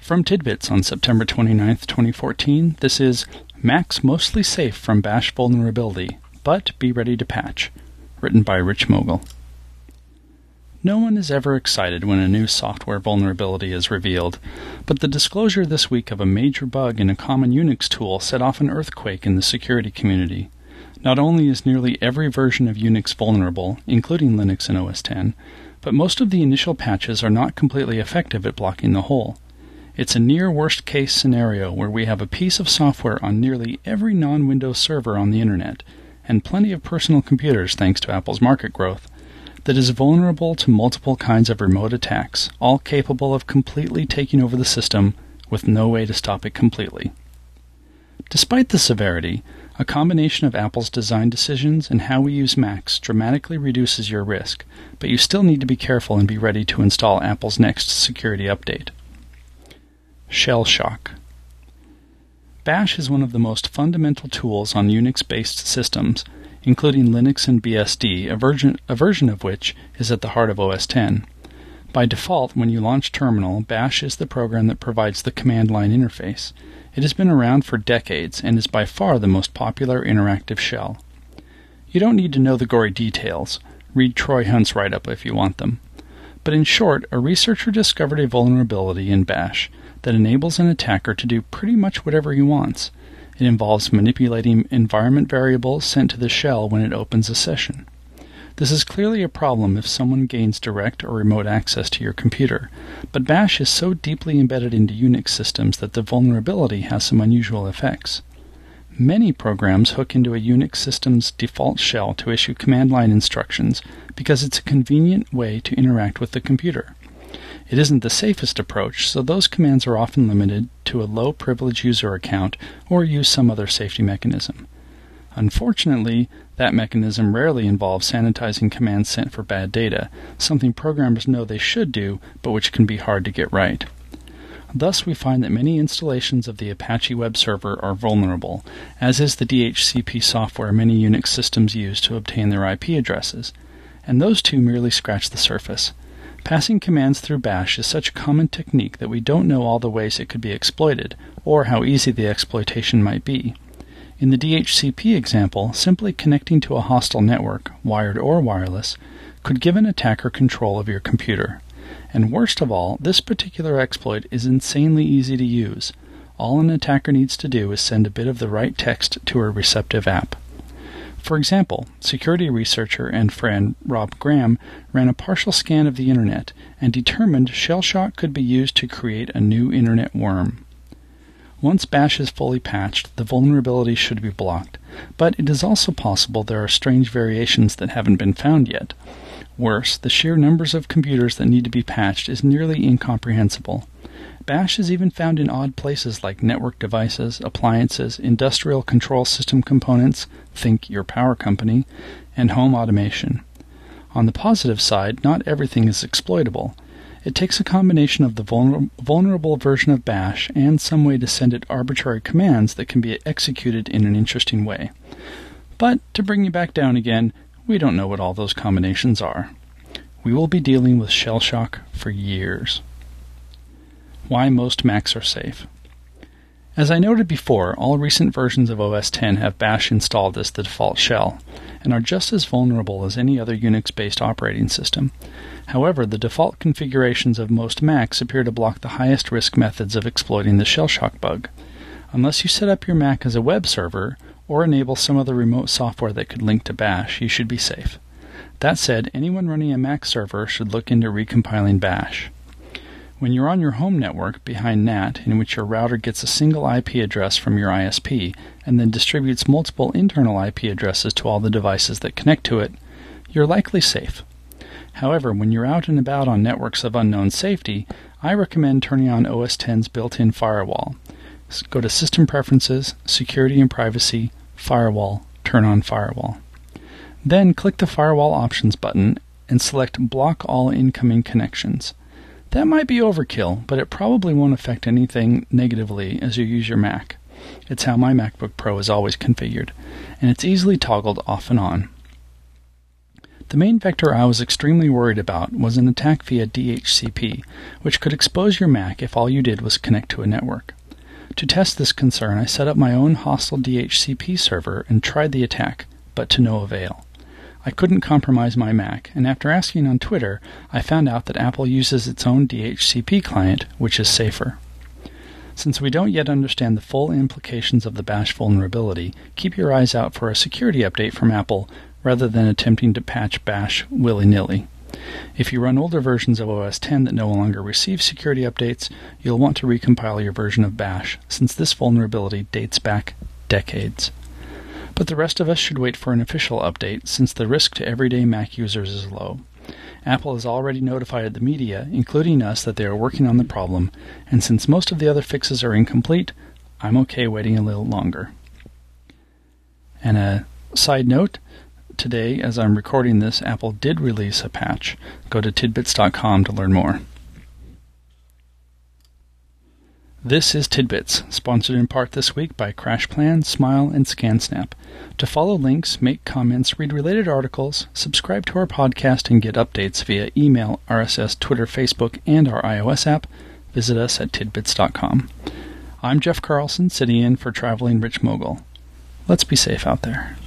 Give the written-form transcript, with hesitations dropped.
From Tidbits on September 29, 2014, this is Macs Mostly Safe from Bash Vulnerability, but Be Ready to Patch, written by Rich Mogul. No one is ever excited when a new software vulnerability is revealed, but the disclosure this week of a major bug in a common Unix tool set off an earthquake in the security community. Not only is nearly every version of Unix vulnerable, including Linux and OS X, but most of the initial patches are not completely effective at blocking the hole. It's a near worst-case scenario where we have a piece of software on nearly every non-Windows server on the Internet, and plenty of personal computers thanks to Apple's market growth, that is vulnerable to multiple kinds of remote attacks, all capable of completely taking over the system with no way to stop it completely. Despite the severity, a combination of Apple's design decisions and how we use Macs dramatically reduces your risk, but you still need to be careful and be ready to install Apple's next security update. Shell shock. Bash is one of the most fundamental tools on Unix-based systems, including Linux and BSD, a version of which is at the heart of OS X. By default, when you launch Terminal, Bash is the program that provides the command line interface. It has been around for decades and is by far the most popular interactive shell. You don't need to know the gory details. Read Troy Hunt's write-up if you want them. But in short, a researcher discovered a vulnerability in Bash that enables an attacker to do pretty much whatever he wants. It involves manipulating environment variables sent to the shell when it opens a session. This is clearly a problem if someone gains direct or remote access to your computer, but Bash is so deeply embedded into Unix systems that the vulnerability has some unusual effects. Many programs hook into a Unix system's default shell to issue command line instructions because it's a convenient way to interact with the computer. It isn't the safest approach, so those commands are often limited to a low-privilege user account or use some other safety mechanism. Unfortunately, that mechanism rarely involves sanitizing commands sent for bad data, something programmers know they should do, but which can be hard to get right. Thus, we find that many installations of the Apache web server are vulnerable, as is the DHCP software many Unix systems use to obtain their IP addresses, and those two merely scratch the surface. Passing commands through Bash is such a common technique that we don't know all the ways it could be exploited, or how easy the exploitation might be. In the DHCP example, simply connecting to a hostile network, wired or wireless, could give an attacker control of your computer. And worst of all, this particular exploit is insanely easy to use. All an attacker needs to do is send a bit of the right text to a receptive app. For example, security researcher and friend Rob Graham ran a partial scan of the Internet and determined shell shock could be used to create a new Internet worm. Once Bash is fully patched, the vulnerability should be blocked, but it is also possible there are strange variations that haven't been found yet. Worse, the sheer numbers of computers that need to be patched is nearly incomprehensible. Bash is even found in odd places like network devices, appliances, industrial control system components, think your power company, and home automation. On the positive side, not everything is exploitable. It takes a combination of the vulnerable version of Bash and some way to send it arbitrary commands that can be executed in an interesting way. But, to bring you back down again, we don't know what all those combinations are. We will be dealing with shell shock for years. Why most Macs are safe. As I noted before, all recent versions of OS X have Bash installed as the default shell, and are just as vulnerable as any other Unix-based operating system. However, the default configurations of most Macs appear to block the highest risk methods of exploiting the shell shock bug. Unless you set up your Mac as a web server, or enable some other remote software that could link to Bash, you should be safe. That said, anyone running a Mac server should look into recompiling Bash. When you're on your home network behind NAT, in which your router gets a single IP address from your ISP and then distributes multiple internal IP addresses to all the devices that connect to it, you're likely safe. However, when you're out and about on networks of unknown safety, I recommend turning on OS X's built-in firewall. Go to System Preferences, Security and Privacy, Firewall, Turn on Firewall. Then click the Firewall Options button and select Block All Incoming Connections. That might be overkill, but it probably won't affect anything negatively as you use your Mac. It's how my MacBook Pro is always configured, and it's easily toggled off and on. The main vector I was extremely worried about was an attack via DHCP, which could expose your Mac if all you did was connect to a network. To test this concern, I set up my own hostile DHCP server and tried the attack, but to no avail. I couldn't compromise my Mac, and after asking on Twitter, I found out that Apple uses its own DHCP client, which is safer. Since we don't yet understand the full implications of the Bash vulnerability, keep your eyes out for a security update from Apple rather than attempting to patch Bash willy-nilly. If you run older versions of OS X that no longer receive security updates, you'll want to recompile your version of Bash, since this vulnerability dates back decades. But the rest of us should wait for an official update, since the risk to everyday Mac users is low. Apple has already notified the media, including us, that they are working on the problem, and since most of the other fixes are incomplete, I'm okay waiting a little longer. And a side note, today, as I'm recording this, Apple did release a patch. Go to tidbits.com to learn more. This is Tidbits, sponsored in part this week by CrashPlan, Smile, and ScanSnap. To follow links, make comments, read related articles, subscribe to our podcast, and get updates via email, RSS, Twitter, Facebook, and our iOS app, visit us at tidbits.com. I'm Jeff Carlson, sitting in for traveling Rich Mogul. Let's be safe out there.